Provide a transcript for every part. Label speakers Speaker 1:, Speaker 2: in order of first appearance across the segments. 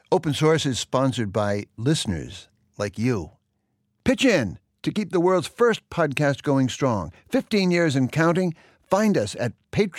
Speaker 1: Open Source is sponsored by listeners like you. Pitch in to keep the world's first podcast going strong. 15 years and counting. Find us at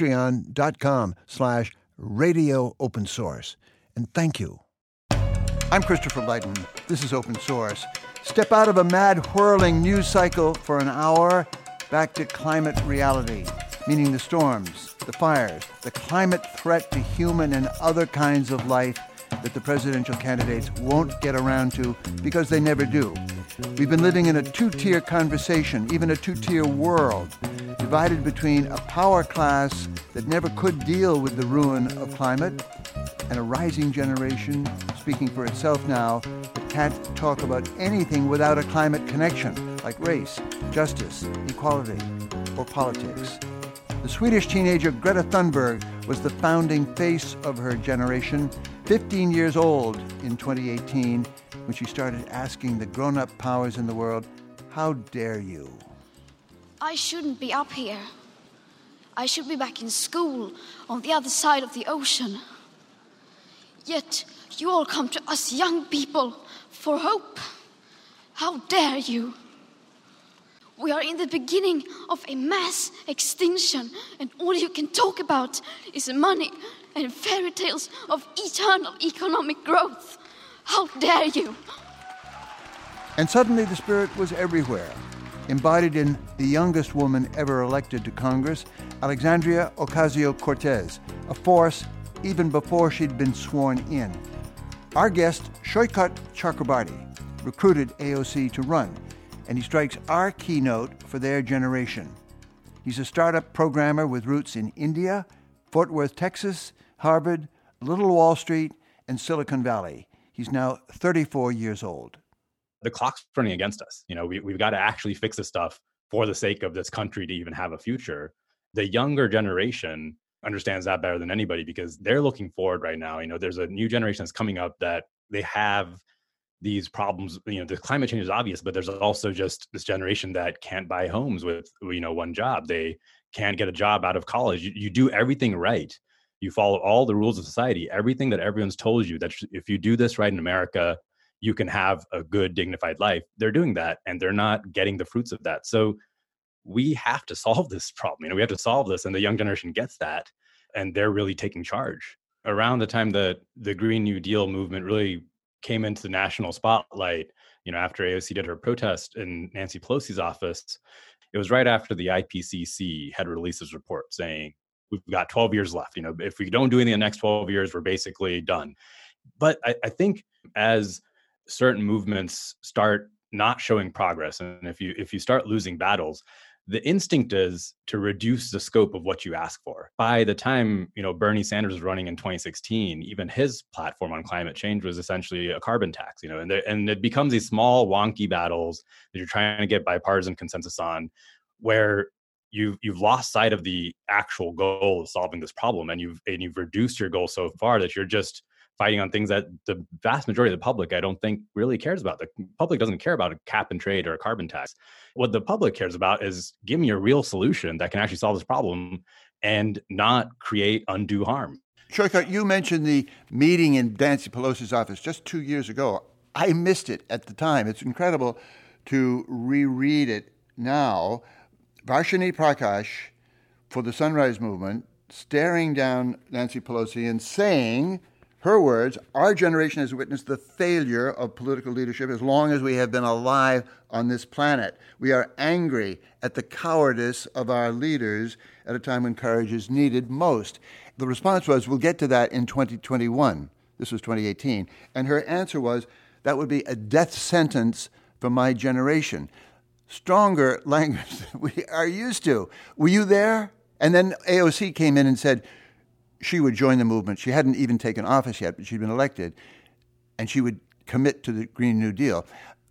Speaker 1: patreon.com/radio open source. And thank you. I'm Christopher Lighton. This is Open Source. Step out of a mad, whirling news cycle for an hour back to climate reality, meaning the storms, the fires, the climate threat to human and other kinds of life that the presidential candidates won't get around to because they never do. We've been living in a two-tier conversation, even a two-tier world, divided between a power class that never could deal with the ruin of climate and a rising generation, speaking for itself now, that can't talk about anything without a climate connection, like race, justice, equality, or politics. The Swedish teenager Greta Thunberg was the founding face of her generation, 15 years old in 2018, when she started asking the grown-up powers in the world, "How dare you?"
Speaker 2: I shouldn't be up here. I should be back in school on the other side of the ocean. Yet you all come to us young people for hope. How dare you? We are in the beginning of a mass extinction, and all you can talk about is money and fairy tales of eternal economic growth. How dare you?
Speaker 1: And suddenly the spirit was everywhere, embodied in the youngest woman ever elected to Congress, Alexandria Ocasio-Cortez, a force even before she'd been sworn in. Our guest, Shoykat Chakrabarti, recruited AOC to run, and he strikes our keynote for their generation. He's a startup programmer with roots in India, Fort Worth, Texas, Harvard, Little Wall Street, and Silicon Valley. He's now 34 years old.
Speaker 3: The clock's running against us. We've got to actually fix this stuff for the sake of this country to even have a future. The younger generation understands that better than anybody because they're looking forward right now. There's a new generation that's coming up that they have these problems. The climate change is obvious, but there's also just this generation that can't buy homes with, one job. They can't get a job out of college. You do everything right. You follow all the rules of society, everything that everyone's told you that if you do this right in America, you can have a good, dignified life. They're doing that, and they're not getting the fruits of that. So we have to solve this problem. We have to solve this, and the young generation gets that, and they're really taking charge. Around the time that the Green New Deal movement really came into the national spotlight, after AOC did her protest in Nancy Pelosi's office, it was right after the IPCC had released its report saying, we've got 12 years left. If we don't do anything in the next 12 years, we're basically done. But I think as certain movements start not showing progress, and if you start losing battles, the instinct is to reduce the scope of what you ask for. By the time, Bernie Sanders was running in 2016, even his platform on climate change was essentially a carbon tax, and it becomes these small, wonky battles that you're trying to get bipartisan consensus on, where you've lost sight of the actual goal of solving this problem, and you've reduced your goal so far that you're just fighting on things that the vast majority of the public, I don't think, really cares about. The public doesn't care about a cap and trade or a carbon tax. What the public cares about is give me a real solution that can actually solve this problem and not create undue harm.
Speaker 1: Shoykat, you mentioned the meeting in Nancy Pelosi's office just 2 years ago. I missed it at the time. It's incredible to reread it now. Varshini Prakash for the Sunrise Movement staring down Nancy Pelosi and saying, her words, "Our generation has witnessed the failure of political leadership as long as we have been alive on this planet. We are angry at the cowardice of our leaders at a time when courage is needed most." The response was, "We'll get to that in 2021. This was 2018. And her answer was, "That would be a death sentence for my generation." Stronger language than we are used to. Were you there? And then AOC came in and said she would join the movement. She hadn't even taken office yet, but she'd been elected, and she would commit to the Green New Deal.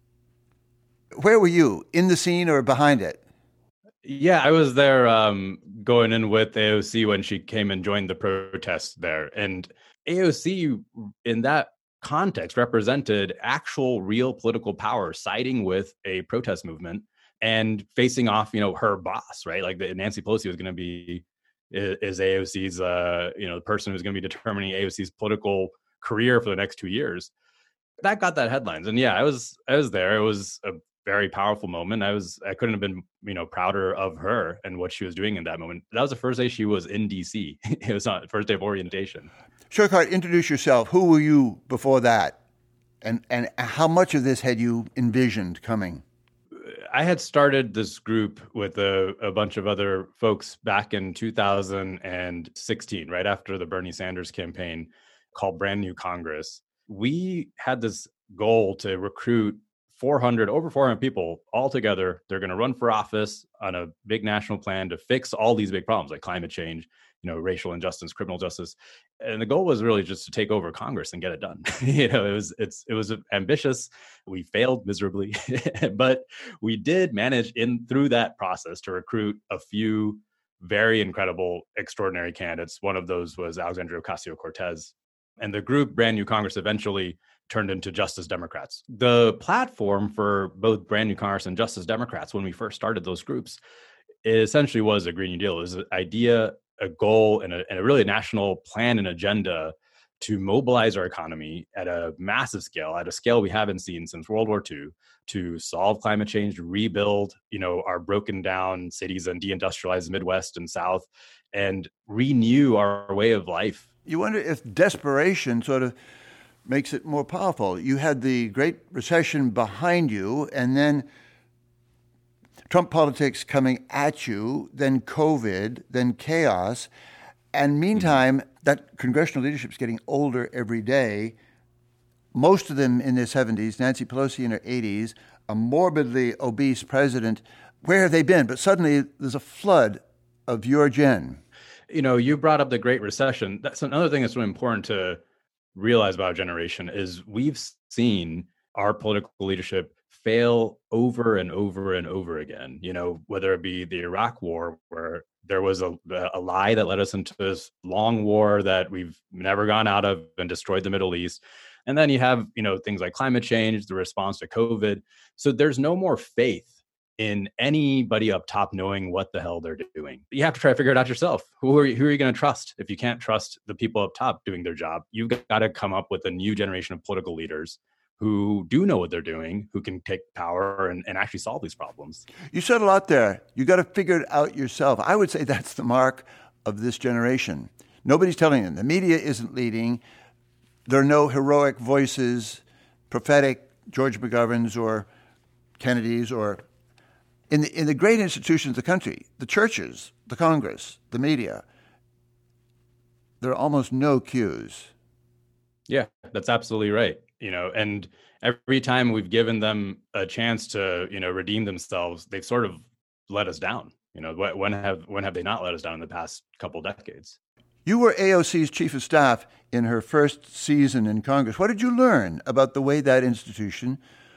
Speaker 1: Where were you, in the scene or behind it?
Speaker 3: Yeah, I was there going in with AOC when she came and joined the protest there. And AOC, in that context, represented actual real political power, siding with a protest movement and facing off, her boss, right? Like Nancy Pelosi was going to be, is AOC's, the person who's going to be determining AOC's political career for the next 2 years. That got that headlines. And yeah, I was there. It was a very powerful moment. I couldn't have been, prouder of her and what she was doing in that moment. That was the first day she was in DC. It was on the first day of orientation.
Speaker 1: Shurkart, introduce yourself. Who were you before that? And how much of this had you envisioned coming?
Speaker 3: I had started this group with a bunch of other folks back in 2016, right after the Bernie Sanders campaign, called Brand New Congress. We had this goal to recruit over 400 people all together. They're going to run for office on a big national plan to fix all these big problems like climate change, racial injustice, criminal justice. And the goal was really just to take over Congress and get it done. It was ambitious. We failed miserably, but we did manage through that process to recruit a few very incredible, extraordinary candidates. One of those was Alexandria Ocasio-Cortez. And the group Brand New Congress eventually turned into Justice Democrats. The platform for both Brand New Congress and Justice Democrats, when we first started those groups, it essentially was a Green New Deal. It was an idea, a goal, and a really national plan and agenda to mobilize our economy at a massive scale, at a scale we haven't seen since World War II, to solve climate change, rebuild, our broken down cities and deindustrialize the Midwest and South, and renew our way of life.
Speaker 1: You wonder if desperation sort of makes it more powerful. You had the Great Recession behind you, and then Trump politics coming at you, then COVID, then chaos. And meantime, that congressional leadership is getting older every day. Most of them in their 70s, Nancy Pelosi in her 80s, a morbidly obese president. Where have they been? But suddenly there's a flood of your gen.
Speaker 3: You brought up the Great Recession. That's another thing that's really important to realize about our generation is we've seen our political leadership fail over and over and over again, whether it be the Iraq War, where there was a lie that led us into this long war that we've never gone out of and destroyed the Middle East. And then you have, things like climate change, the response to COVID. So there's no more faith in anybody up top knowing what the hell they're doing. You have to try to figure it out yourself. Who are you going to trust? If you can't trust the people up top doing their job, you've got to come up with a new generation of political leaders who do know what they're doing, who can take power and actually solve these problems.
Speaker 1: You said a lot there. You got to figure it out yourself. I would say that's the mark of this generation. Nobody's telling them. The media isn't leading. There are no heroic voices, prophetic George McGoverns or Kennedys or in the great institutions of the country, the churches, the Congress, the media. There are almost no cues.
Speaker 3: Yeah, that's absolutely right. And every time we've given them a chance to, redeem themselves, they've sort of let us down. When have they not let us down in the past couple decades?
Speaker 1: You were AOC's chief of staff in her first season in Congress. What did you learn about the way that institution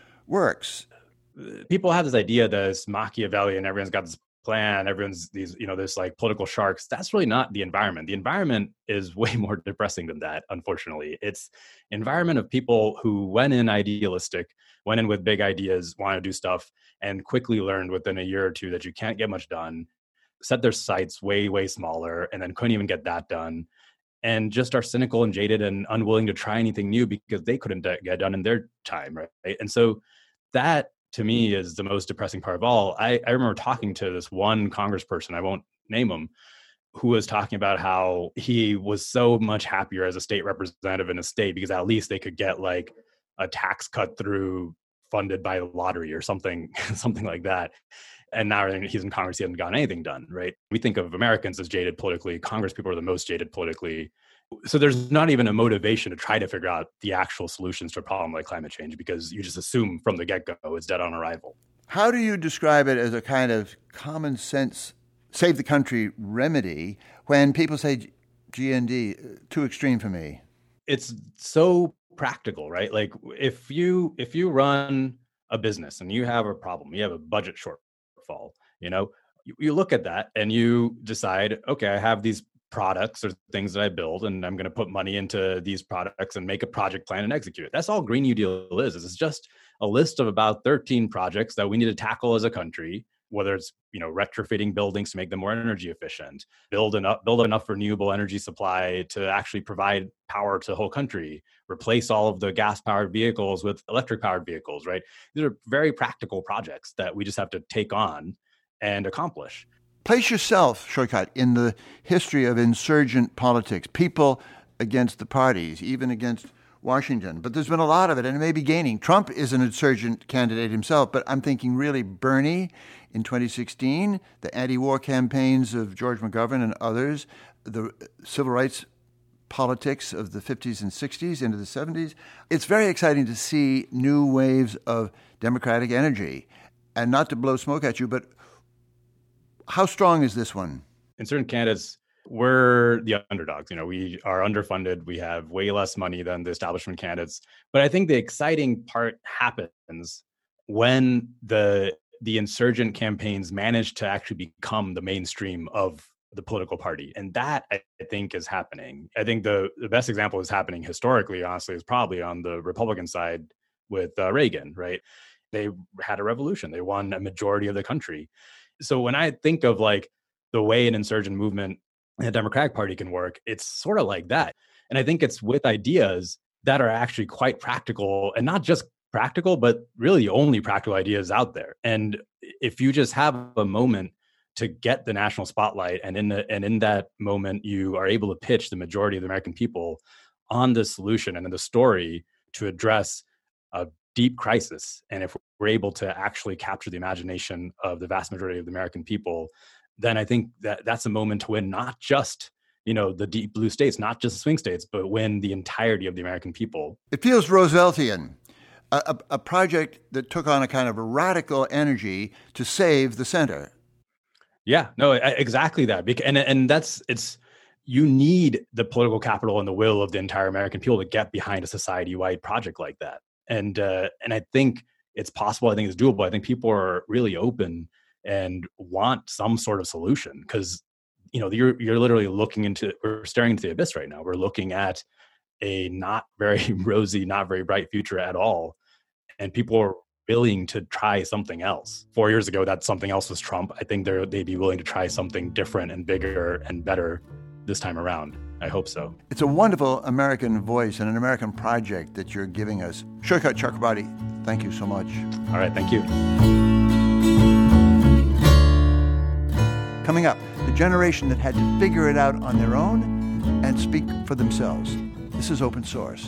Speaker 1: works?
Speaker 3: People have this idea that it's Machiavellian, everyone's got this plan, everyone's these, this like political sharks. That's really not the environment. The environment is way more depressing than that, unfortunately. It's environment of people who went in idealistic, went in with big ideas, want to do stuff, and quickly learned within a year or two that you can't get much done, set their sights way, way smaller, and then couldn't even get that done, and just are cynical and jaded and unwilling to try anything new because they couldn't get done in their time, right? And so that, to me, is the most depressing part of all. I remember talking to this one congressperson, I won't name him, who was talking about how he was so much happier as a state representative in a state because at least they could get like a tax cut through funded by the lottery or something, something like that. And now he's in Congress, he hasn't gotten anything done, right? We think of Americans as jaded politically. Congress people are the most jaded politically. So there's not even a motivation to try to figure out the actual solutions to a problem like climate change because you just assume from the get-go it's dead on arrival.
Speaker 1: How do you describe it as a kind of common sense, save the country remedy when people say GND, too extreme for me? It's
Speaker 3: so practical, right? Like if you run a business and you have a problem, you have a budget shortfall, you look at that and you decide, okay, I have these products or things that I build, and I'm going to put money into these products and make a project plan and execute it. That's all Green New Deal is. It's just a list of about 13 projects that we need to tackle as a country whether it's, retrofitting buildings to make them more energy efficient, build enough renewable energy supply to actually provide power to the whole country, replace all of the gas-powered vehicles with electric-powered vehicles, right? These are very practical projects that we just have to take on and accomplish.
Speaker 1: Place yourself, Shaukat, in the history of insurgent politics, people against the parties, even against Washington. But there's been a lot of it, and it may be gaining. Trump is an insurgent candidate himself, but I'm thinking really Bernie in 2016, the anti-war campaigns of George McGovern and others, the civil rights politics of the 50s and 60s into the 70s. It's very exciting to see new waves of democratic energy. And not to blow smoke at you, but how strong is this one?
Speaker 3: Insurgent candidates, we're the underdogs. We are underfunded. We have way less money than the establishment candidates. But I think the exciting part happens when the insurgent campaigns manage to actually become the mainstream of the political party. And that, I think, is happening. I think the best example is happening historically, honestly, is probably on the Republican side with Reagan, right? They had a revolution. They won a majority of the country. So when I think of like the way an insurgent movement and the Democratic Party can work, it's sort of like that. And I think it's with ideas that are actually quite practical, and not just practical, but really only practical ideas out there. And if you just have a moment to get the national spotlight, and in that moment, you are able to pitch the majority of the American people on the solution and the story to address a deep crisis. And if we're able to actually capture the imagination of the vast majority of the American people, then I think that's a moment to win not just, the deep blue states, not just the swing states, but win the entirety of the American people.
Speaker 1: It feels Rooseveltian, a project that took on a kind of a radical energy to save the center.
Speaker 3: Yeah, no, exactly that. And it's you need the political capital and the will of the entire American people to get behind a society-wide project like that. And I think it's possible. I think it's doable. I think people are really open and want some sort of solution, because you're literally we're staring into the abyss right now. We're looking at a not very rosy, not very bright future at all, and people are willing to try something else. 4 years ago, that something else was Trump. I think they'd be willing to try something different and bigger and better this time around. I hope so.
Speaker 1: It's a wonderful American voice and an American project that you're giving us. Shaukat Chakrabarti, thank you so much.
Speaker 3: All right, thank you.
Speaker 1: Coming up, the generation that had to figure it out on their own and speak for themselves. This is Open Source.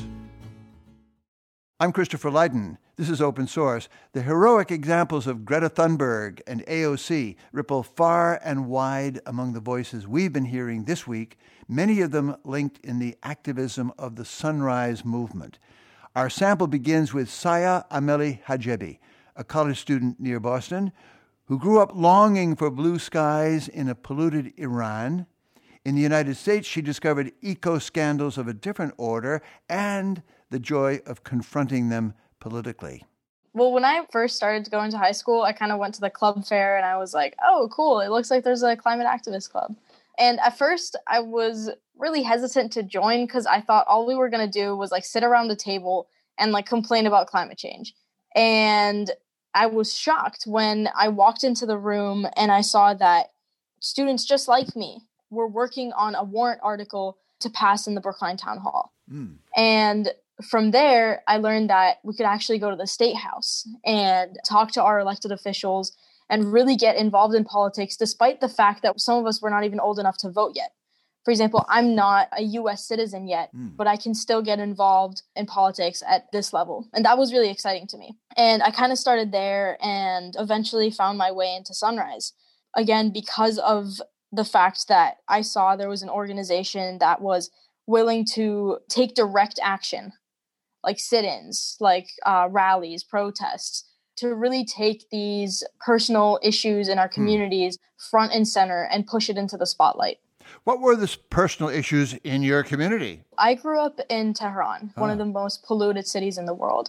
Speaker 1: I'm Christopher Lydon. This is Open Source. The heroic examples of Greta Thunberg and AOC ripple far and wide among the voices we've been hearing this week, many of them linked in the activism of the Sunrise Movement. Our sample begins with Saya Ameli Hajebi, a college student near Boston, who grew up longing for blue skies in a polluted Iran. In the United States, she discovered eco-scandals of a different order and the joy of confronting them politically.
Speaker 4: Well, when I first started going to high school, I kind of went to the club fair and I was like, oh, cool. It looks like there's a climate activist club. And at first I was really hesitant to join because I thought all we were going to do was like sit around the table and like complain about climate change. And I was shocked when I walked into the room and I saw that students just like me were working on a warrant article to pass in the Brookline Town Hall. And from there, I learned that we could actually go to the State House and talk to our elected officials and really get involved in politics, despite the fact that some of us were not even old enough to vote yet. For example, I'm not a U.S. citizen yet, but I can still get involved in politics at this level. And that was really exciting to me. And I kind of started there and eventually found my way into Sunrise. Again, because of the fact that I saw there was an organization that was willing to take direct action, like sit-ins, like rallies, protests, to really take these personal issues in our communities front and center and push it into the spotlight.
Speaker 1: What were the personal issues in your community?
Speaker 4: I grew up in Tehran, one of the most polluted cities in the world.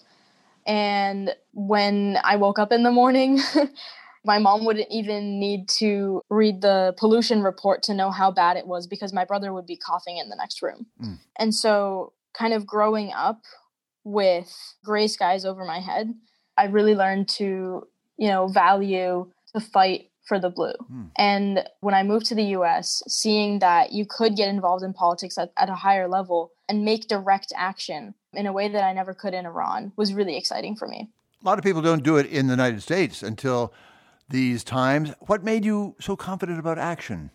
Speaker 4: And when I woke up in the morning, my mom wouldn't even need to read the pollution report to know how bad it was because my brother would be coughing in the next room. And so kind of growing up with gray skies over my head, I really learned to, value to fight for the blue. And when I moved to the US, seeing that you could get involved in politics at a higher level and make direct action in a way that I never could in Iran was really exciting for me.
Speaker 1: A lot of people don't do it in the United States until these times. What made you so confident about action?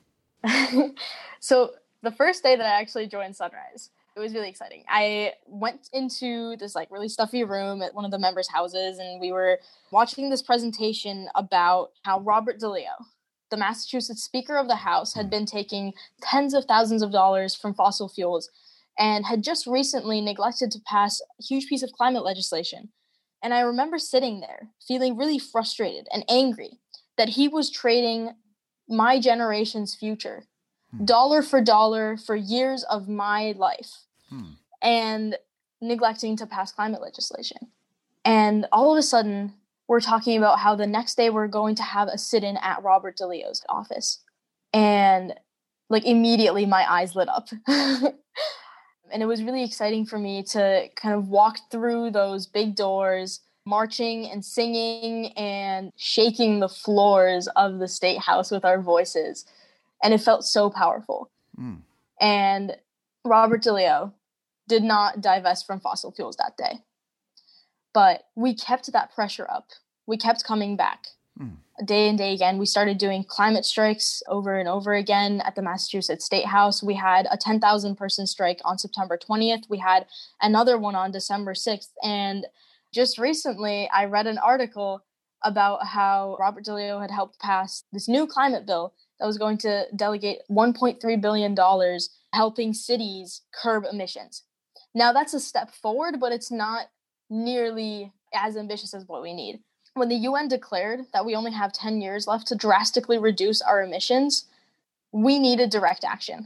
Speaker 4: So the first day that I actually joined Sunrise, it was really exciting. I went into this really stuffy room at one of the members' houses, and we were watching this presentation about how Robert DeLeo, the Massachusetts Speaker of the House, had been taking tens of thousands of dollars from fossil fuels and had just recently neglected to pass a huge piece of climate legislation. And I remember sitting there feeling really frustrated and angry that he was trading my generation's future, dollar for years of my life, and neglecting to pass climate legislation. And all of a sudden, we're talking about how the next day we're going to have a sit-in at Robert DeLeo's office. And immediately my eyes lit up. And it was really exciting for me to kind of walk through those big doors, marching and singing and shaking the floors of the State House with our voices. And it felt so powerful. And Robert DeLeo did not divest from fossil fuels that day. But we kept that pressure up. We kept coming back. Day and day again. We started doing climate strikes over and over again at the Massachusetts State House. We had a 10,000 person strike on September 20th. We had another one on December 6th. And just recently, I read an article about how Robert DeLeo had helped pass this new climate bill that was going to delegate $1.3 billion helping cities curb emissions. Now, that's a step forward, but it's not nearly as ambitious as what we need. When the UN declared that we only have 10 years left to drastically reduce our emissions, we needed direct action.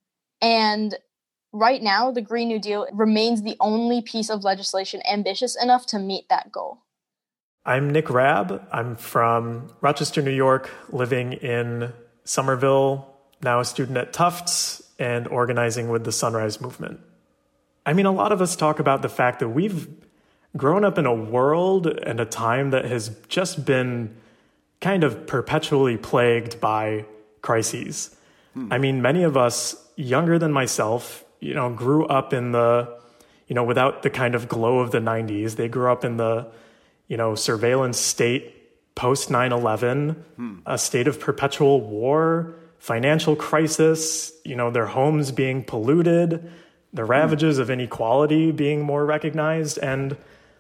Speaker 4: And right now, the Green New Deal remains the only piece of legislation ambitious enough to meet that goal.
Speaker 5: I'm Nick Rabb. I'm from Rochester, New York, living in Somerville, now a student at Tufts, and organizing with the Sunrise Movement. I mean, a lot of us talk about the fact that we've grown up in a world and a time that has just been kind of perpetually plagued by crises. I mean, many of us, younger than myself, grew up in the, without the kind of glow of the 90s. They grew up in the, surveillance state post 9/11, a state of perpetual war, financial crisis, their homes being polluted, the ravages of inequality being more recognized. And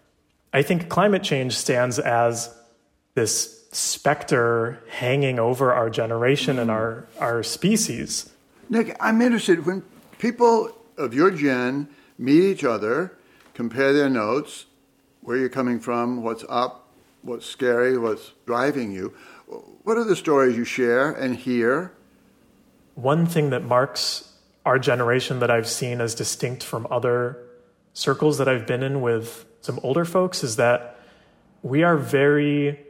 Speaker 5: I think climate change stands as this specter hanging over our generation and our species.
Speaker 1: Nick, I'm interested, when people of your gen meet each other, compare their notes, where you're coming from, what's up, what's scary, what's driving you, what are the stories you share and hear?
Speaker 5: One thing that marks our generation that I've seen as distinct from other circles that I've been in with some older folks is that we are very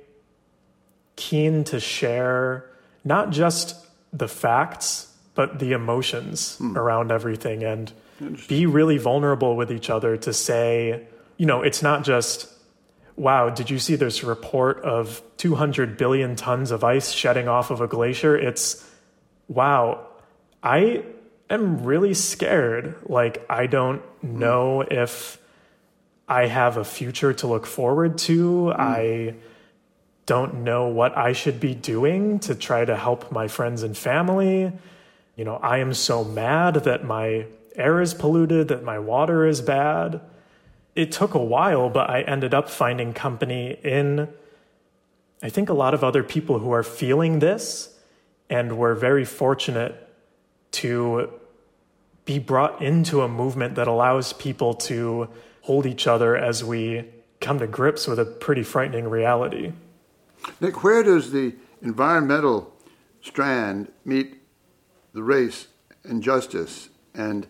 Speaker 5: keen to share not just the facts, but the emotions around everything, and be really vulnerable with each other to say, it's not just, wow, did you see this report of 200 billion tons of ice shedding off of a glacier? It's, wow, I am really scared. I don't know if I have a future to look forward to. I don't know what I should be doing to try to help my friends and family. I am so mad that my air is polluted, that my water is bad. It took a while, but I ended up finding company in, I think, a lot of other people who are feeling this, and we're very fortunate to be brought into a movement that allows people to hold each other as we come to grips with a pretty frightening reality.
Speaker 1: Nick, where does the environmental strand meet the race and justice and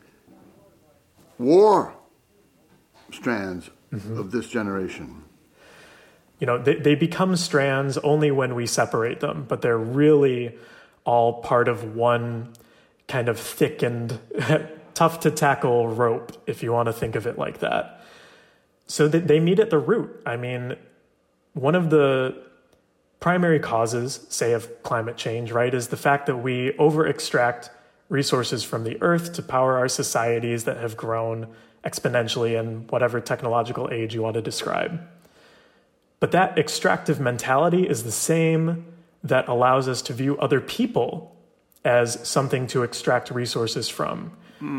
Speaker 1: war strands of this generation?
Speaker 5: They become strands only when we separate them, but they're really all part of one kind of thickened, tough to tackle rope, if you want to think of it like that. So they meet at the root. I mean, one of the primary causes, say, of climate change, right, is the fact that we over-extract resources from the earth to power our societies that have grown exponentially in whatever technological age you want to describe. But that extractive mentality is the same that allows us to view other people as something to extract resources from,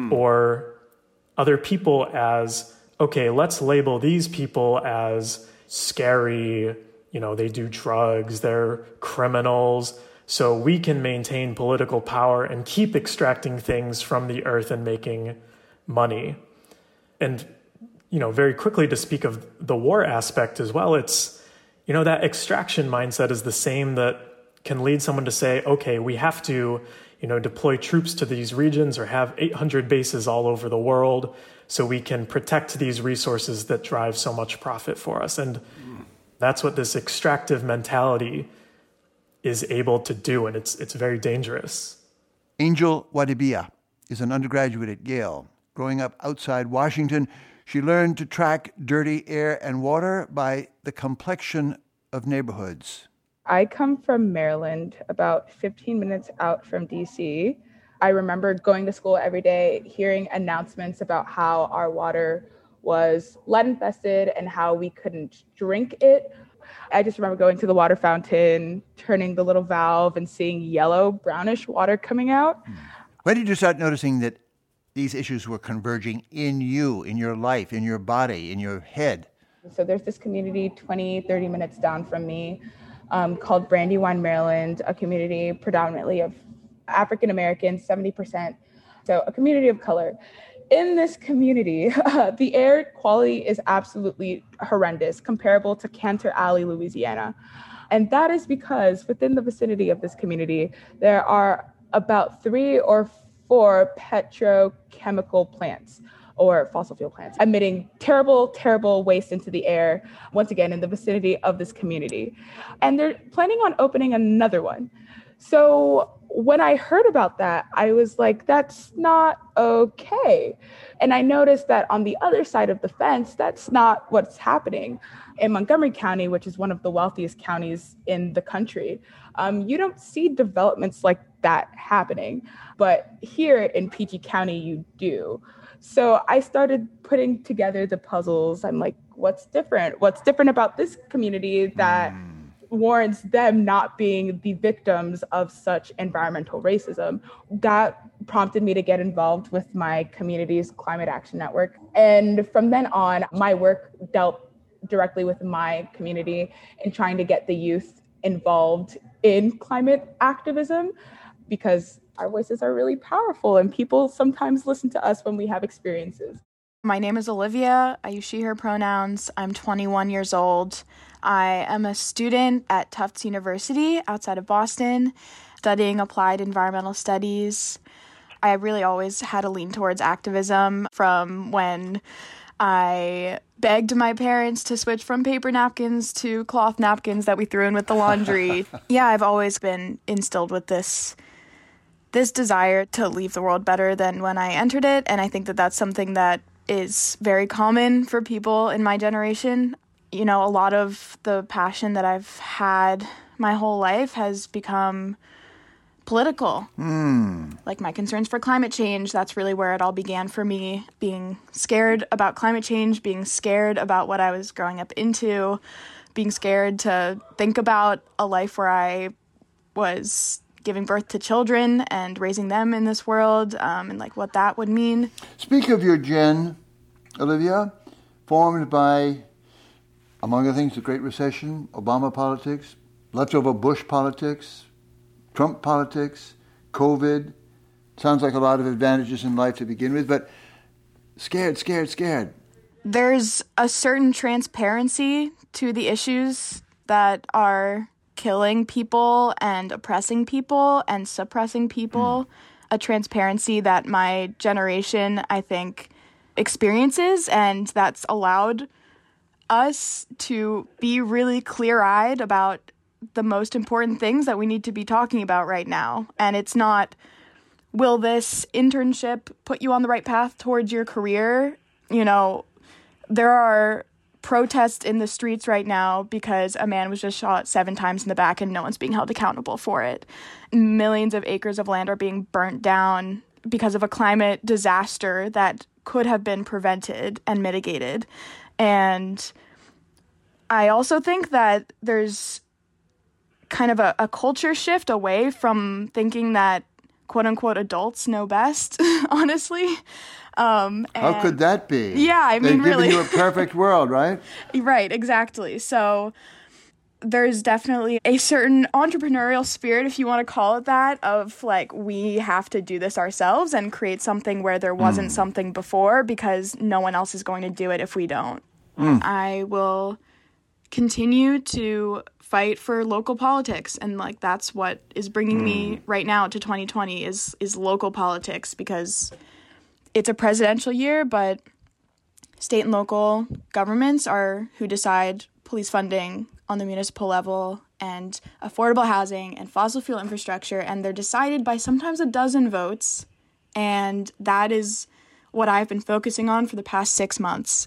Speaker 5: or other people as, okay, let's label these people as scary, they do drugs, they're criminals, so we can maintain political power and keep extracting things from the earth and making money. And, very quickly to speak of the war aspect as well, it's, that extraction mindset is the same that can lead someone to say, okay, we have to, deploy troops to these regions or have 800 bases all over the world so we can protect these resources that drive so much profit for us. And that's what this extractive mentality is able to do, and it's very dangerous.
Speaker 1: Angel Wadibia is an undergraduate at Yale. Growing up outside Washington, she learned to track dirty air and water by the complexion of neighborhoods.
Speaker 6: I come from Maryland, about 15 minutes out from DC. I remember going to school every day, hearing announcements about how our water was lead infested and how we couldn't drink it. I just remember going to the water fountain, turning the little valve and seeing yellow, brownish water coming out.
Speaker 1: When did you start noticing that these issues were converging in you, in your life, in your body, in your head?
Speaker 6: So there's this community 20, 30 minutes down from me called Brandywine, Maryland, a community predominantly of African Americans, 70%. So a community of color. In this community, the air quality is absolutely horrendous, comparable to Cantor Alley, Louisiana. And that is because within the vicinity of this community, there are about 3 or 4 petrochemical plants or fossil fuel plants emitting terrible, terrible waste into the air, once again, in the vicinity of this community. And they're planning on opening another one. So when I heard about that, I was like, that's not okay. And I noticed that on the other side of the fence, that's not what's happening. In Montgomery County, which is one of the wealthiest counties in the country, you don't see developments like that happening. But here in PG County, you do. So I started putting together the puzzles. I'm like, what's different? What's different about this community that warrants them not being the victims of such environmental racism? That prompted me to get involved with my community's Climate Action Network. And from then on, my work dealt directly with my community in trying to get the youth involved in climate activism, because our voices are really powerful and people sometimes listen to us when we have experiences.
Speaker 7: My name is Olivia. I use she, her pronouns. I'm 21 years old. I am a student at Tufts University outside of Boston, studying applied environmental studies. I really always had a lean towards activism from when I begged my parents to switch from paper napkins to cloth napkins that we threw in with the laundry. Yeah, I've always been instilled with this desire to leave the world better than when I entered it, and I think that that's something that is very common for people in my generation. A lot of the passion that I've had my whole life has become political. Like my concerns for climate change, that's really where it all began for me. Being scared about climate change, being scared about what I was growing up into, being scared to think about a life where I was giving birth to children and raising them in this world, and like what that would mean.
Speaker 1: Speak of your gen, Olivia, formed by, among other things, the Great Recession, Obama politics, leftover Bush politics, Trump politics, COVID. Sounds like a lot of advantages in life to begin with, but scared.
Speaker 7: There's a certain transparency to the issues that are killing people and oppressing people and suppressing people, a transparency that my generation, I think, experiences, and that's allowed us to be really clear-eyed about the most important things that we need to be talking about right now. And it's not, will this internship put you on the right path towards your career? There are protests in the streets right now because a man was just shot 7 times in the back and no one's being held accountable for it. Millions of acres of land are being burnt down because of a climate disaster that could have been prevented and mitigated. And I also think that there's kind of a culture shift away from thinking that quote-unquote adults know best, honestly.
Speaker 1: How could that be?
Speaker 7: Yeah, I mean,
Speaker 1: They've
Speaker 7: really.
Speaker 1: given you a perfect world, right?
Speaker 7: Right, exactly. So there's definitely a certain entrepreneurial spirit, if you want to call it that, of like, we have to do this ourselves and create something where there wasn't something before because no one else is going to do it if we don't. I will continue to fight for local politics, and like that's what is bringing me right now to 2020 is local politics, because it's a presidential year, but state and local governments are who decide police funding on the municipal level and affordable housing and fossil fuel infrastructure, and they're decided by sometimes a dozen votes, and that is what I've been focusing on for the past 6 months.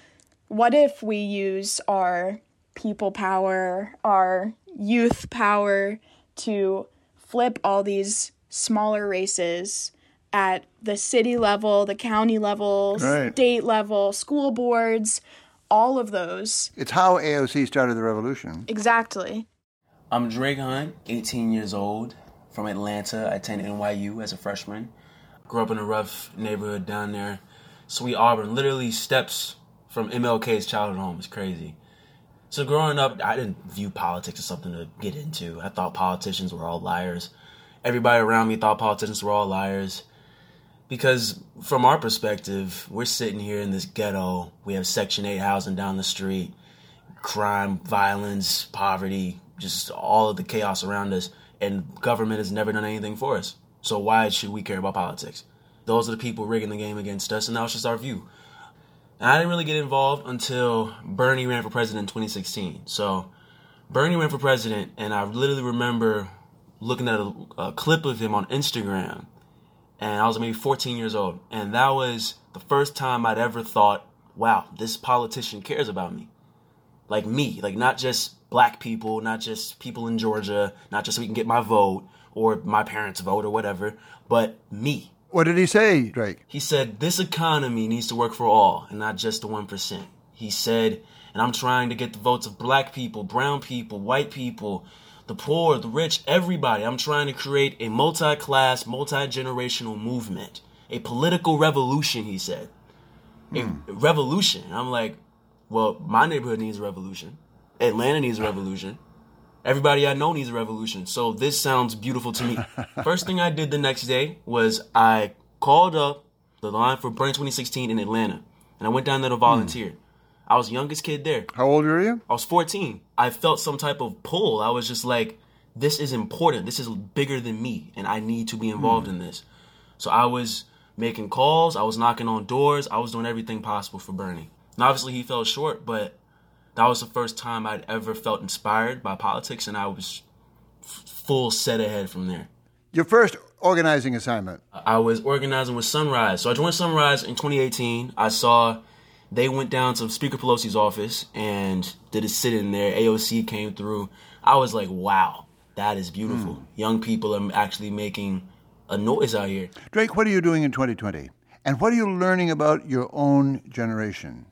Speaker 7: What if we use our people power, our youth power to flip all these smaller races at the city level, the county level,
Speaker 1: Right.
Speaker 7: state level, school boards, all of those.
Speaker 1: It's how AOC started the revolution.
Speaker 7: Exactly.
Speaker 8: I'm Drake Hunt, 18 years old, from Atlanta. I attended NYU as a freshman. Grew up in a rough neighborhood down there. Sweet Auburn, literally steps from MLK's childhood home. It's crazy. So growing up, I didn't view politics as something to get into. I thought politicians were all liars. Everybody around me thought politicians were all liars. Because from our perspective, we're sitting here in this ghetto. We have Section 8 housing down the street, crime, violence, poverty, just all of the chaos around us. And government has never done anything for us. So why should we care about politics? Those are the people rigging the game against us, and that was just our view. And I didn't really get involved until Bernie ran for president in 2016. So Bernie ran for president, and I literally remember looking at a clip of him on Instagram, and I was maybe 14 years old. And that was the first time I'd ever thought, wow, this politician cares about me. Like me, like not just black people, not just people in Georgia, not just so we can get my vote or my parents' vote or whatever, but me.
Speaker 1: What did he say, Drake?
Speaker 8: He said, this economy needs to work for all and not just the 1%. He said, and I'm trying to get the votes of black people, brown people, white people, the poor, the rich, everybody. I'm trying to create a multi-class, multi-generational movement, a political revolution, he said. A revolution. I'm like, well, my neighborhood needs a revolution. Atlanta needs a revolution. Everybody I know needs a revolution. So this sounds beautiful to me. First thing I did the next day was I called up the line for Bernie 2016 in Atlanta. And I went down there to volunteer. I was the youngest kid there.
Speaker 1: How old were you?
Speaker 8: I was 14. I felt some type of pull. I was just like, this is important. This is bigger than me. And I need to be involved in this. So I was making calls. I was knocking on doors. I was doing everything possible for Bernie. And obviously he fell short, but that was the first time I'd ever felt inspired by politics, and I was full set ahead from there.
Speaker 1: Your first organizing assignment?
Speaker 8: I was organizing with Sunrise. So I joined Sunrise in 2018. I saw they went down to Speaker Pelosi's office and did a sit-in there. AOC came through. I was like, wow, that is beautiful. Young people are actually making a noise out here.
Speaker 1: Drake, what are you doing in 2020? And what are you learning about your own generation?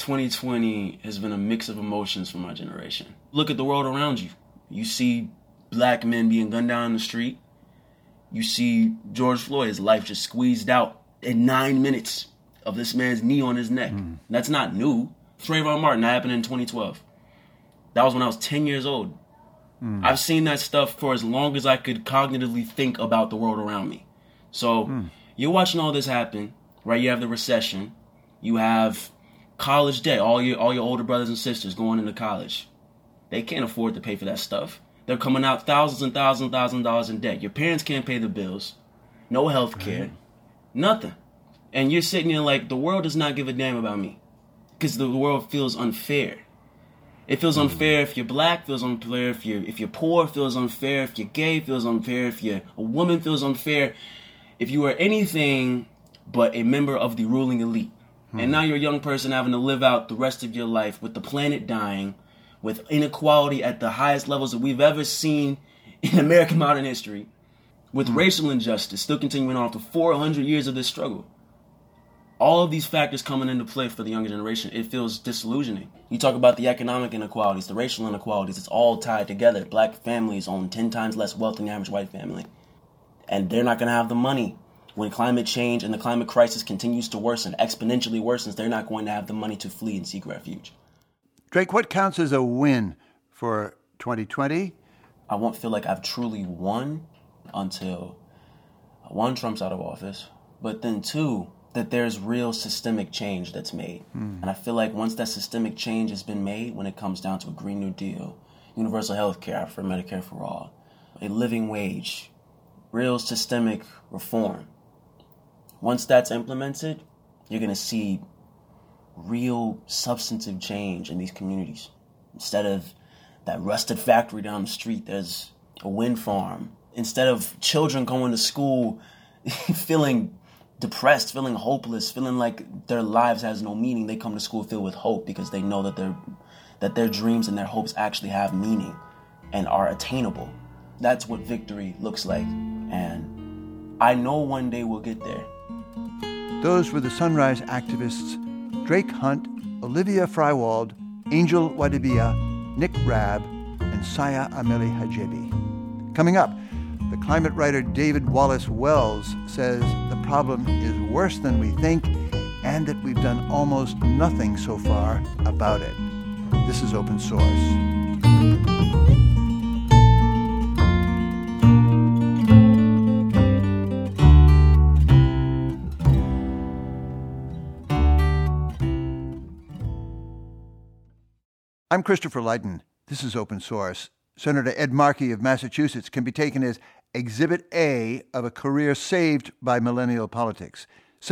Speaker 8: 2020 has been a mix of emotions for my generation. Look at the world around you. You see black men being gunned down in the street. You see George Floyd, his life just squeezed out in 9 minutes of this man's knee on his neck. That's not new. Trayvon Martin, that happened in 2012. That was when I was 10 years old. I've seen that stuff for as long as I could cognitively think about the world around me. So you're watching all this happen, right? You have the recession. You have college debt. All your older brothers and sisters going into college. They can't afford to pay for that stuff. They're coming out thousands and thousands of dollars in debt. Your parents can't pay the bills. No health care. Nothing. And you're sitting there like, the world does not give a damn about me. Because the world feels unfair. It feels unfair if you're black, feels unfair if you're poor, feels unfair if you're gay, feels unfair if you're a woman, feels unfair if you are anything but a member of the ruling elite. And now you're a young person having to live out the rest of your life with the planet dying, with inequality at the highest levels that we've ever seen in American modern history, with racial injustice still continuing on after 400 years of this struggle. All of these factors coming into play for the younger generation, it feels disillusioning. You talk about the economic inequalities, the racial inequalities, it's all tied together. Black families own 10 times less wealth than the average white family. And they're not going to have the money. When climate change and the climate crisis continues to worsen, exponentially worsens, they're not going to have the money to flee and seek refuge.
Speaker 1: Drake, what counts as a win for 2020?
Speaker 8: I won't feel like I've truly won until, one, Trump's out of office, but then two, that there's real systemic change that's made. And I feel like once that systemic change has been made, when it comes down to a Green New Deal, universal health care for Medicare for all, a living wage, real systemic reform, once that's implemented, you're going to see real substantive change in these communities. Instead of that rusted factory down the street, there's a wind farm. Instead of children going to school feeling depressed, feeling hopeless, feeling like their lives has no meaning, they come to school filled with hope because they know that their dreams and their hopes actually have meaning and are attainable. That's what victory looks like. And I know one day we'll get there.
Speaker 1: Those were the Sunrise activists Drake Hunt, Olivia Frywald, Angel Wadibia, Nick Rabb, and Saya Ameli Hajebi. Coming up, the climate writer David Wallace Wells says the problem is worse than we think and that we've done almost nothing so far about it. This is Open Source. I'm Christopher Lydon. This is Open Source. Senator Ed Markey of Massachusetts can be taken as Exhibit A of a career saved by millennial politics.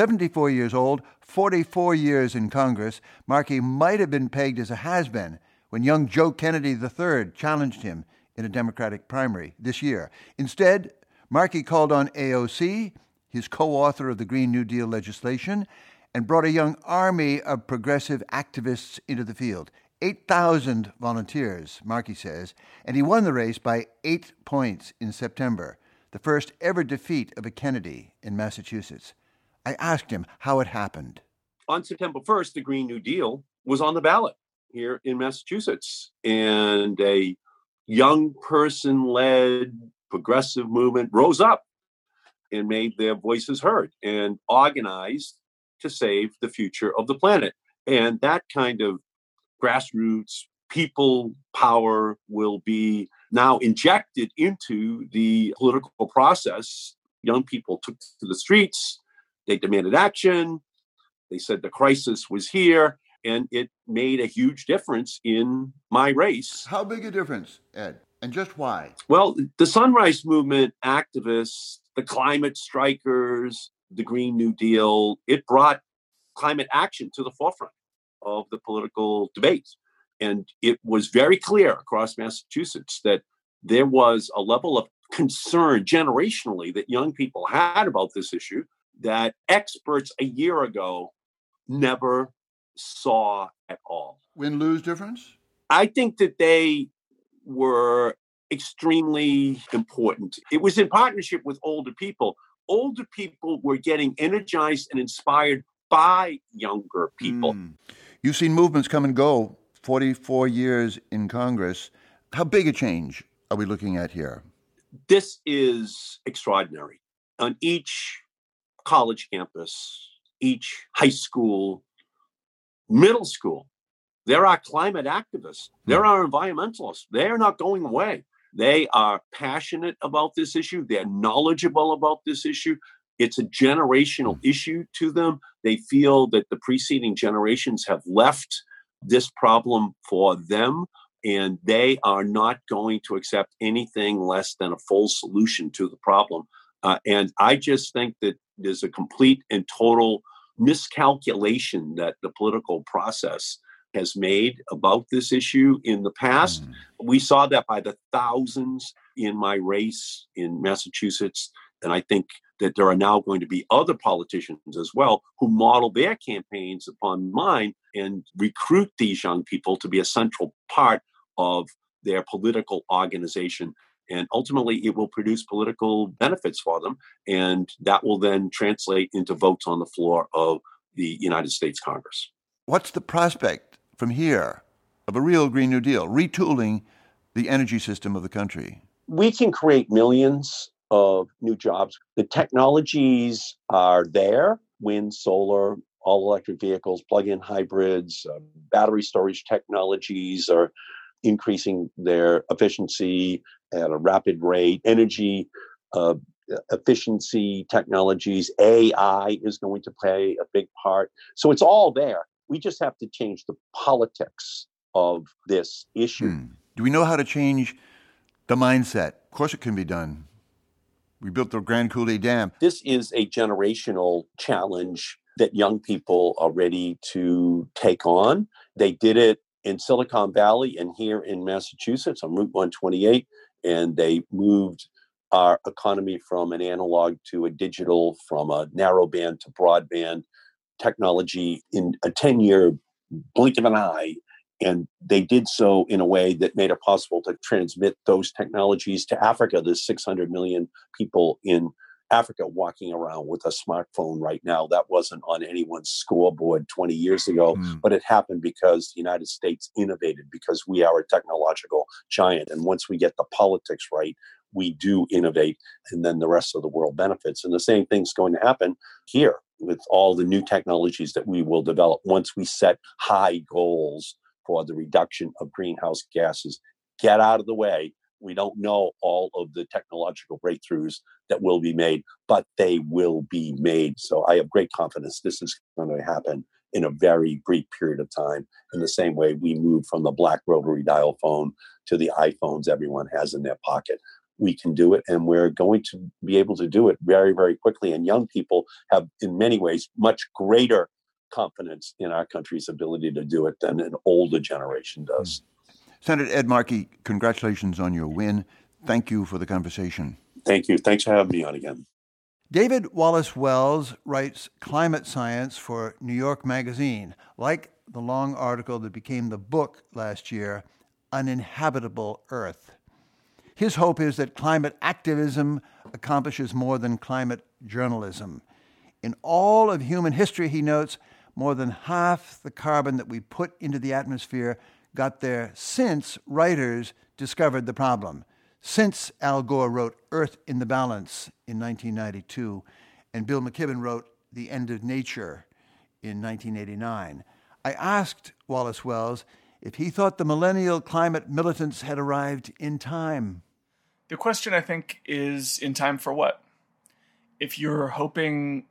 Speaker 1: 74 years old, 44 years in Congress, Markey might have been pegged as a has-been when young Joe Kennedy III challenged him in a Democratic primary this year. Instead, Markey called on AOC, his co-author of the Green New Deal legislation, and brought a young army of progressive activists into the field. 8,000 volunteers, Markey says, and he won the race by 8 points in September, the first ever defeat of a Kennedy in Massachusetts. I asked him how it happened.
Speaker 9: On September 1st, the Green New Deal was on the ballot here in Massachusetts, and a young person-led progressive movement rose up and made their voices heard and organized to save the future of the planet. And that kind of grassroots people power will be now injected into the political process. Young people took to the streets. They demanded action. They said the crisis was here, and it made a huge difference in my race.
Speaker 1: How big a difference, Ed? And just why?
Speaker 9: Well, the Sunrise Movement activists, the climate strikers, the Green New Deal, it brought climate action to the forefront of the political debate. And it was very clear across Massachusetts that there was a level of concern generationally that young people had about this issue that experts a year ago never saw at all.
Speaker 1: Win-lose difference?
Speaker 9: I think that they were extremely important. It was in partnership with older people. Older people were getting energized and inspired by younger people.
Speaker 1: You've seen movements come and go, 44 years in Congress. How big a change are we looking at here?
Speaker 9: This is extraordinary. On each college campus, each high school, middle school, there are climate activists. There are environmentalists. They are not going away. They are passionate about this issue. They're knowledgeable about this issue. It's a generational issue to them. They feel that the preceding generations have left this problem for them, and they are not going to accept anything less than a full solution to the problem. And I just think that there's a complete and total miscalculation that the political process has made about this issue in the past. We saw that by the thousands in my race in Massachusetts. And I think that there are now going to be other politicians as well who model their campaigns upon mine and recruit these young people to be a central part of their political organization. And ultimately, it will produce political benefits for them. And that will then translate into votes on the floor of the United States Congress.
Speaker 1: What's the prospect from here of a real Green New Deal, retooling the energy system of the country?
Speaker 9: We can create millions of new jobs. The technologies are there: wind, solar, all electric vehicles, plug-in hybrids, battery storage technologies are increasing their efficiency at a rapid rate. Energy efficiency technologies, AI is going to play a big part. So it's all there. We just have to change the politics of this issue.
Speaker 1: Do we know how to change the mindset? Of course it can be done. We built the Grand Coulee Dam.
Speaker 9: This is a generational challenge that young people are ready to take on. They did it in Silicon Valley and here in Massachusetts on Route 128, and they moved our economy from an analog to a digital, from a narrowband to broadband technology in a 10-year blink of an eye. And they did so in a way that made it possible to transmit those technologies to Africa. There's 600 million people in Africa walking around with a smartphone right now. That wasn't on anyone's scoreboard 20 years ago, but it happened because the United States innovated, because we are a technological giant. And once we get the politics right, we do innovate, and then the rest of the world benefits. And the same thing's going to happen here with all the new technologies that we will develop once we set high goals for the reduction of greenhouse gases. Get out of the way. We don't know all of the technological breakthroughs that will be made, but they will be made. So I have great confidence this is going to happen in a very brief period of time, in the same way we moved from the black rotary dial phone to the iPhones everyone has in their pocket. We can do it, and we're going to be able to do it very, very quickly. And young people have, in many ways, much greater confidence in our country's ability to do it than an older generation does.
Speaker 1: Senator Ed Markey, congratulations on your win. Thank you for the conversation.
Speaker 9: Thank you. Thanks for having me on again.
Speaker 1: David Wallace Wells writes climate science for New York Magazine, like the long article that became the book last year, Uninhabitable Earth. His hope is that climate activism accomplishes more than climate journalism. In all of human history, he notes, more than half the carbon that we put into the atmosphere got there since writers discovered the problem, since Al Gore wrote Earth in the Balance in 1992, and Bill McKibben wrote The End of Nature in 1989. I asked Wallace Wells if he thought the millennial climate militants had arrived in time.
Speaker 10: The question, I think, is in time for what? If you're hoping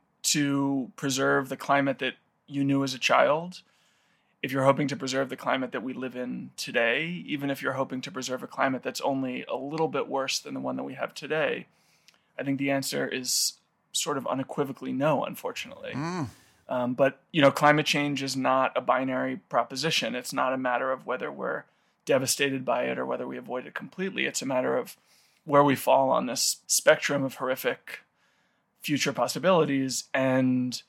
Speaker 10: to preserve the climate that you knew as a child, if you're hoping to preserve the climate that we live in today, even if you're hoping to preserve a climate that's only a little bit worse than the one that we have today, I think the answer is sort of unequivocally no, unfortunately. But, climate change is not a binary proposition. It's not a matter of whether we're devastated by it or whether we avoid it completely. It's a matter of where we fall on this spectrum of horrific future possibilities, and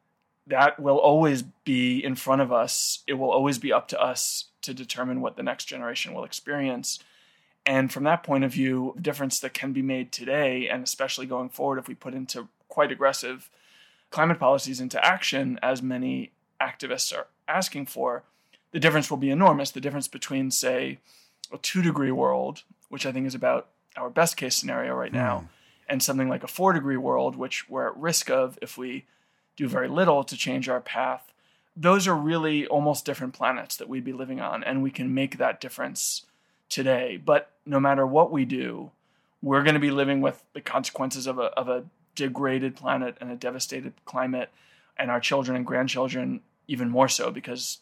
Speaker 10: that will always be in front of us. It will always be up to us to determine what the next generation will experience. And from that point of view, the difference that can be made today, and especially going forward, if we put into quite aggressive climate policies into action, as many activists are asking for, the difference will be enormous. The difference between, say, a 2-degree world, which I think is about our best case scenario right now, and something like a 4-degree world, which we're at risk of if we do very little to change our path. Those are really almost different planets that we'd be living on, and we can make that difference today. But no matter what we do, we're going to be living with the consequences of a degraded planet and a devastated climate, and our children and grandchildren even more so, because,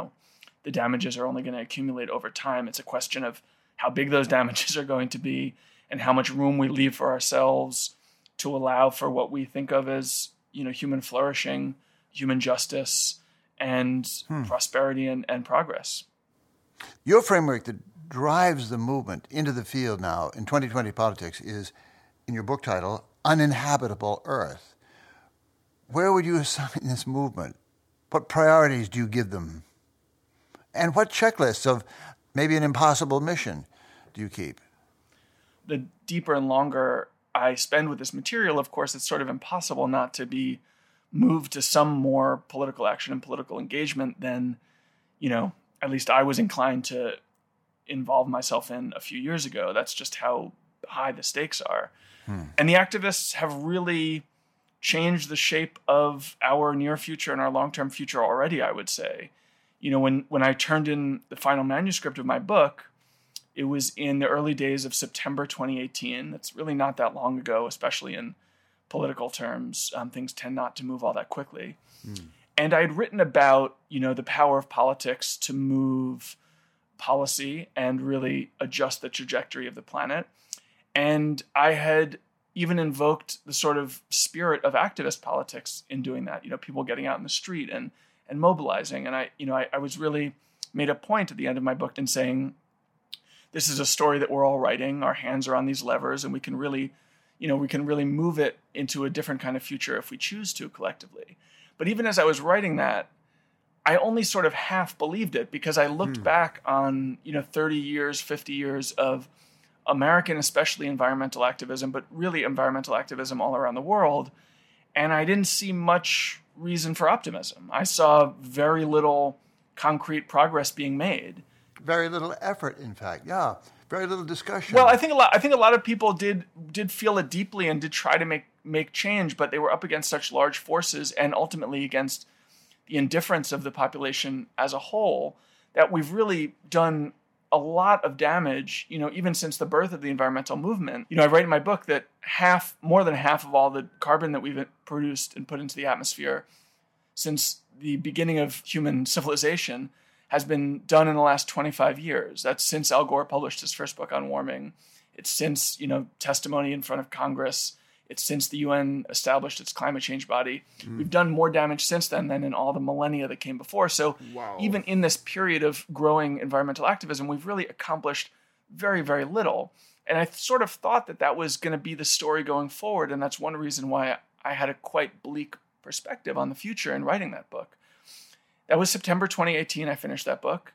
Speaker 10: the damages are only going to accumulate over time. It's a question of how big those damages are going to be and how much room we leave for ourselves to allow for what we think of as, human flourishing, human justice, and prosperity and progress.
Speaker 1: Your framework that drives the movement into the field now in 2020 politics is, in your book title, uninhabitable Earth. Where would you assign this movement? What priorities do you give them? And what checklists of maybe an impossible mission do you keep?
Speaker 10: The deeper and longer I spend with this material, of course, it's sort of impossible not to be moved to some more political action and political engagement than, at least I was inclined to involve myself in a few years ago. That's just how high the stakes are. And the activists have really changed the shape of our near future and our long-term future already, I would say. When I turned in the final manuscript of my book, it was in the early days of September 2018. That's really not that long ago, especially in political terms. Things tend not to move all that quickly. And I had written about, the power of politics to move policy and really adjust the trajectory of the planet. And I had even invoked the sort of spirit of activist politics in doing that, people getting out in the street and mobilizing. And I was really made a point at the end of my book in saying, this is a story that we're all writing. Our hands are on these levers, and we can really move it into a different kind of future if we choose to collectively. But even as I was writing that, I only sort of half believed it, because I looked back on, 30 years, 50 years of American, especially environmental activism, but really environmental activism all around the world. And I didn't see much reason for optimism. I saw very little concrete progress being made.
Speaker 1: Very little effort, in fact. Yeah, very little discussion.
Speaker 10: Well, I think a lot of people did feel it deeply and did try to make change, but they were up against such large forces and ultimately against the indifference of the population as a whole that we've really done a lot of damage, even since the birth of the environmental movement. I write in my book that more than half of all the carbon that we've produced and put into the atmosphere since the beginning of human civilization has been done in the last 25 years. That's since Al Gore published his first book on warming. It's since, testimony in front of Congress. It's since the UN established its climate change body. We've done more damage since then than in all the millennia that came before. So even in this period of growing environmental activism, we've really accomplished very, very little. And I sort of thought that was going to be the story going forward. And that's one reason why I had a quite bleak perspective on the future in writing that book. That was September 2018. I finished that book.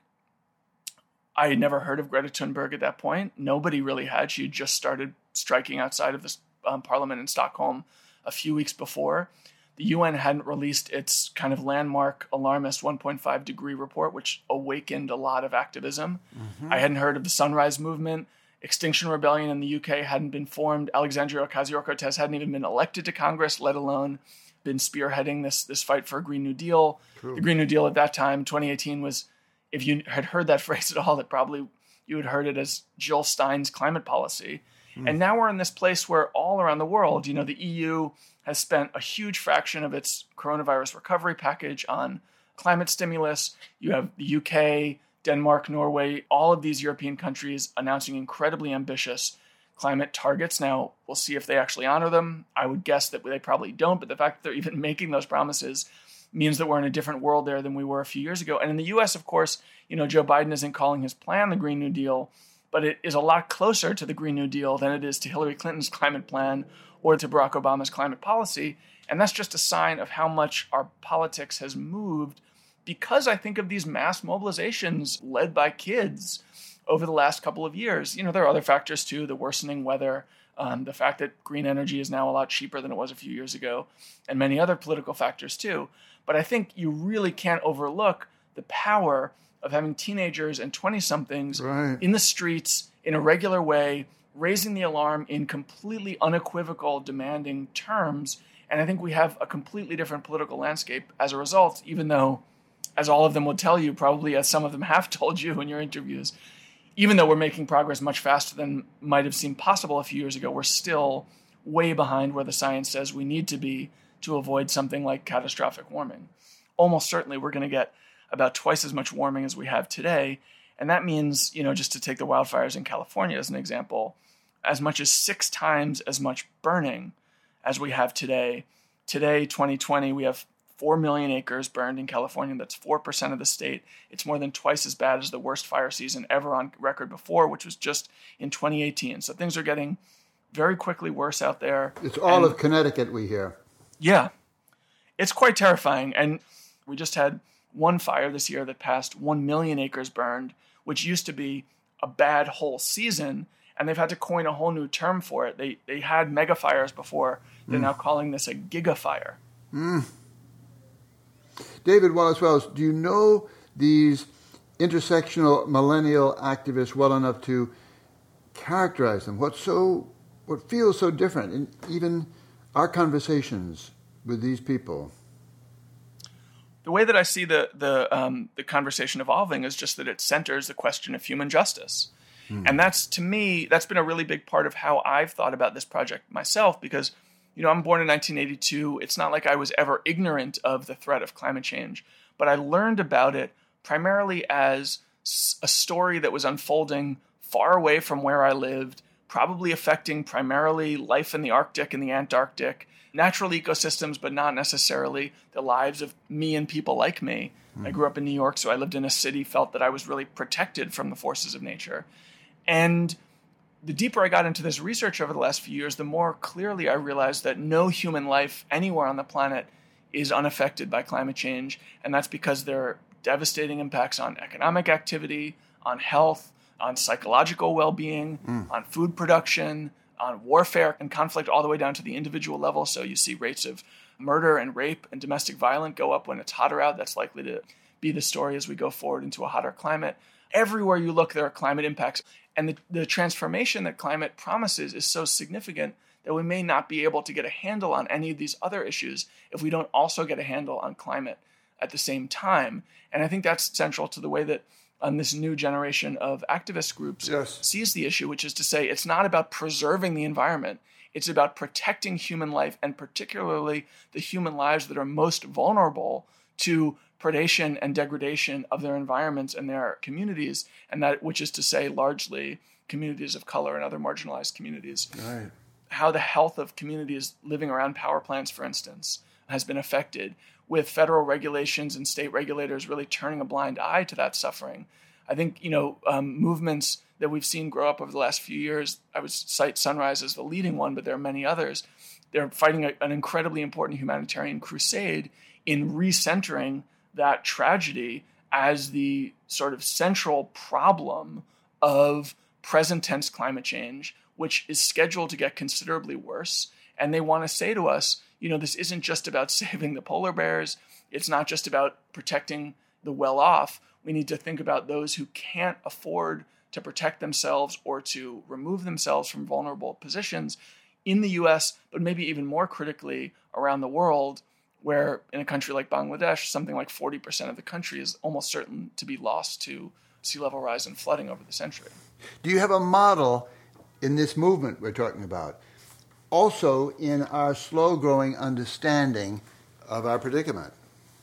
Speaker 10: I had never heard of Greta Thunberg at that point. Nobody really had. She had just started striking outside of this parliament in Stockholm a few weeks before. The UN hadn't released its kind of landmark alarmist 1.5 degree report, which awakened a lot of activism. I hadn't heard of the Sunrise Movement. Extinction Rebellion in the UK hadn't been formed. Alexandria Ocasio-Cortez hadn't even been elected to Congress, let alone been spearheading this fight for a Green New Deal. True. The Green New Deal at that time, 2018, was, if you had heard that phrase at all, that probably you had heard it as Jill Stein's climate policy. And now we're in this place where all around the world, the EU has spent a huge fraction of its coronavirus recovery package on climate stimulus. You have the UK, Denmark, Norway, all of these European countries announcing incredibly ambitious climate targets. Now, we'll see if they actually honor them. I would guess that they probably don't, but the fact that they're even making those promises means that we're in a different world there than we were a few years ago. And in the US, of course, Joe Biden isn't calling his plan the Green New Deal, but it is a lot closer to the Green New Deal than it is to Hillary Clinton's climate plan or to Barack Obama's climate policy. And that's just a sign of how much our politics has moved, because I think of these mass mobilizations led by kids over the last couple of years. There are other factors too, the worsening weather, the fact that green energy is now a lot cheaper than it was a few years ago, and many other political factors too. But I think you really can't overlook the power of having teenagers and 20-somethings in the streets in a regular way, raising the alarm in completely unequivocal, demanding terms. And I think we have a completely different political landscape as a result, even though, as all of them will tell you, probably as some of them have told you in your interviews, even though we're making progress much faster than might have seemed possible a few years ago, we're still way behind where the science says we need to be to avoid something like catastrophic warming. Almost certainly we're going to get about twice as much warming as we have today. And that means, just to take the wildfires in California as an example, as much as 6 times as much burning as we have today. Today, 2020, we have 4 million acres burned in California. That's 4% of the state. It's more than twice as bad as the worst fire season ever on record before, which was just in 2018. So things are getting very quickly worse out there.
Speaker 1: It's all of Connecticut, we hear.
Speaker 10: Yeah. It's quite terrifying. And we just had one fire this year that passed 1 million acres burned, which used to be a bad whole season. And they've had to coin a whole new term for it. They had mega fires before. They're now calling this a gigafire.
Speaker 1: David Wallace Wells, do you know these intersectional millennial activists well enough to characterize them? What feels so different in even our conversations with these people?
Speaker 10: The way that I see the conversation evolving is just that it centers the question of human justice. And that's, to me, that's been a really big part of how I've thought about this project myself, because, I'm born in 1982. It's not like I was ever ignorant of the threat of climate change, but I learned about it primarily as a story that was unfolding far away from where I lived, probably affecting primarily life in the Arctic and the Antarctic, natural ecosystems, but not necessarily the lives of me and people like me. I grew up in New York, so I lived in a city, felt that I was really protected from the forces of nature. And the deeper I got into this research over the last few years, the more clearly I realized that no human life anywhere on the planet is unaffected by climate change. And that's because there are devastating impacts on economic activity, on health, on psychological well-being, on food production, on warfare and conflict, all the way down to the individual level. So you see rates of murder and rape and domestic violence go up when it's hotter out. That's likely to be the story as we go forward into a hotter climate. Everywhere you look, there are climate impacts. And the transformation that climate promises is so significant that we may not be able to get a handle on any of these other issues if we don't also get a handle on climate at the same time. And I think that's central to the way that this new generation of activist groups sees the issue, which is to say it's not about preserving the environment. It's about protecting human life, and particularly the human lives that are most vulnerable to predation and degradation of their environments and their communities, and that, which is to say, largely communities of color and other marginalized communities.
Speaker 1: Right.
Speaker 10: How the health of communities living around power plants, for instance, has been affected, with federal regulations and state regulators really turning a blind eye to that suffering. I think, movements that we've seen grow up over the last few years, I would cite Sunrise as the leading one, but there are many others. They're fighting an incredibly important humanitarian crusade in recentering that tragedy as the sort of central problem of present tense climate change, which is scheduled to get considerably worse. And they want to say to us, this isn't just about saving the polar bears. It's not just about protecting the well-off. We need to think about those who can't afford to protect themselves or to remove themselves from vulnerable positions in the US, but maybe even more critically around the world, where in a country like Bangladesh, something like 40% of the country is almost certain to be lost to sea level rise and flooding over the century.
Speaker 1: Do you have a model in this movement we're talking about, also in our slow-growing understanding of our predicament?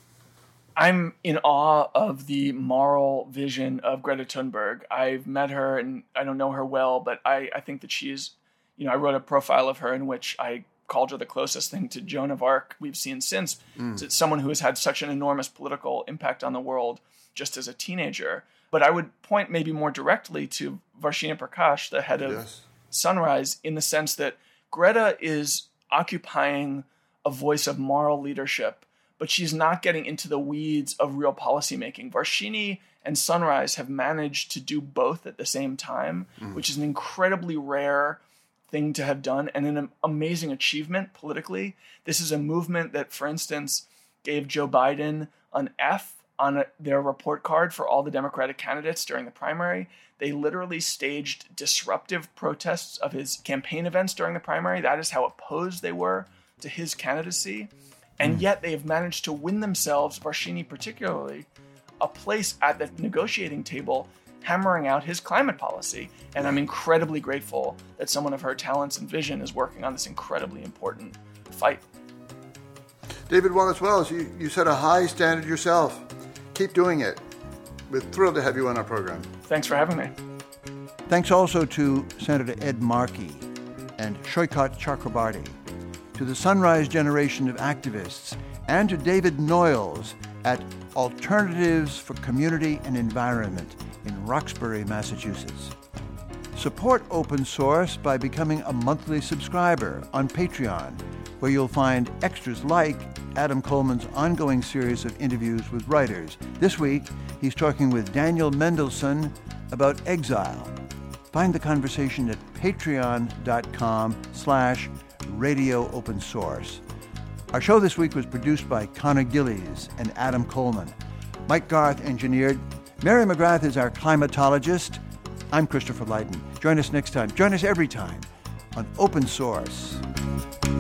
Speaker 10: I'm in awe of the moral vision of Greta Thunberg. I've met her, and I don't know her well, but I think that she's, I wrote a profile of her in which I called her the closest thing to Joan of Arc we've seen since. It's someone who has had such an enormous political impact on the world just as a teenager. But I would point maybe more directly to Varshini Prakash, the head of Sunrise, in the sense that Greta is occupying a voice of moral leadership, but she's not getting into the weeds of real policymaking. Varshini and Sunrise have managed to do both at the same time, which is an incredibly rare thing to have done and an amazing achievement politically. This is a movement that, for instance, gave Joe Biden an F on their report card for all the Democratic candidates during the primary. They literally staged disruptive protests of his campaign events during the primary. That is how opposed they were to his candidacy. And yet they have managed to win themselves, Varshini particularly, a place at the negotiating table hammering out his climate policy. And I'm incredibly grateful that someone of her talents and vision is working on this incredibly important fight.
Speaker 1: David Wallace Wells, you set a high standard yourself. Keep doing it. We're thrilled to have you on our program.
Speaker 10: Thanks for having me.
Speaker 1: Thanks also to Senator Ed Markey and Shoykat Chakrabarti, to the Sunrise generation of activists, and to David Noyles at Alternatives for Community and Environment in Roxbury, Massachusetts. Support open source by becoming a monthly subscriber on Patreon, where you'll find extras like Adam Coleman's ongoing series of interviews with writers. This week, he's talking with Daniel Mendelsohn about exile. Find the conversation at patreon.com/radio open source. Our show this week was produced by Connor Gillies and Adam Coleman. Mike Garth engineered. Mary McGrath is our climatologist. I'm Christopher Lydon. Join us next time. Join us every time on Open Source.